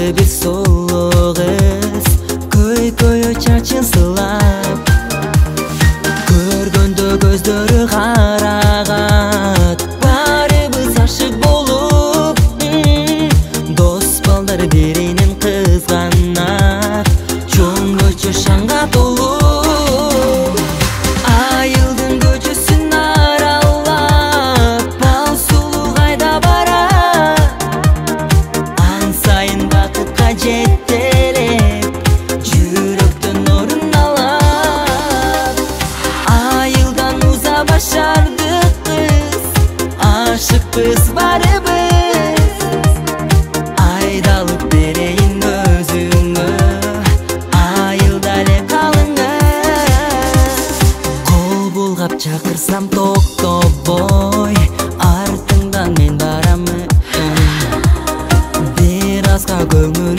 bir sulu kız köy çarçın sılap Көргөндө көздөрү карагат Барыбыз ашык болуп Дос балдар биринин кызганат Чоң көчө шаңга толуп Айылдын көчөсүн аралап Бал сулуу кайда барат Ан сайын бакытка жетелеп Жүрөктөн орун алат Айылдан уза башардык кыз Ашыкпыз барыбыз Айдалып берейин өзүңө Айылда эле калыңыз Кол булгап чакырсам токтобой Артыңдан мен барамын Бир азга көңүл